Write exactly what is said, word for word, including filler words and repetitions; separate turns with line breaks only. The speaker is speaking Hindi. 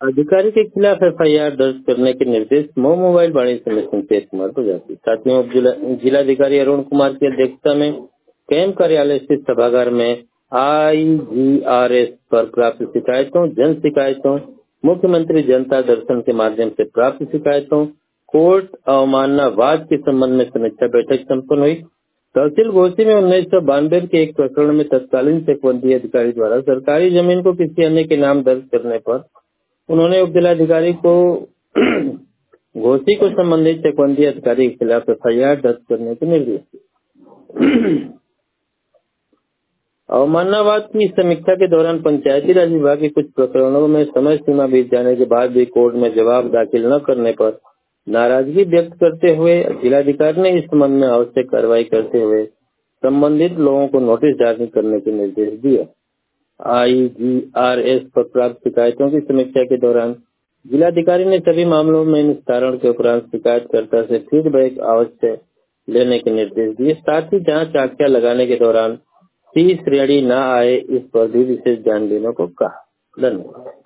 अधिकारी के खिलाफ एफ आई आर दर्ज करने के निर्देश मऊ मोबाइल वाणिज्य समिति तेज कुमार को जाती। साथियों, उप जिला जिलाधिकारी अरुण कुमार की अध्यक्षता में कैंप कार्यालय स्थित सभागार में आई जी आर एस पर प्राप्त शिकायतों, जन शिकायतों, मुख्यमंत्री जनता दर्शन के माध्यम से प्राप्त शिकायतों, कोर्ट अवमानना वाद के संबंध में समीक्षा बैठक संपन्न हुई। तहसील घोसी में उन्नीस सौ बानवे के एक प्रकरण में तत्कालीन चकबंदी अधिकारी द्वारा सरकारी जमीन को किसी अन्य के नाम दर्ज करने पर उन्होंने उप जिलाधिकारी को घोसी को संबंधित चकबंदी अधिकारी के खिलाफ एफ आई आर दर्ज करने के निर्देश दिए। अवमाननावाद की समीक्षा के दौरान पंचायती राज विभाग के कुछ प्रकरणों में समय सीमा बीत जाने के बाद भी कोर्ट में जवाब दाखिल न करने पर नाराजगी व्यक्त करते हुए जिलाधिकारी ने इस संबंध में आवश्यक कार्रवाई करते हुए संबंधित लोगों को नोटिस जारी करने के निर्देश दिए। आई जी आर एस पर प्राप्त शिकायतों की समीक्षा के दौरान जिलाधिकारी ने सभी मामलों में निस्तारण के उपरांत शिकायतकर्ता से फीडबैक अवश्य लेने के निर्देश दिए। साथ ही जांच आख्या लगाने के दौरान सी श्रेणी न आए इस पर भी विशेष ध्यान देने को कहा। धन्यवाद।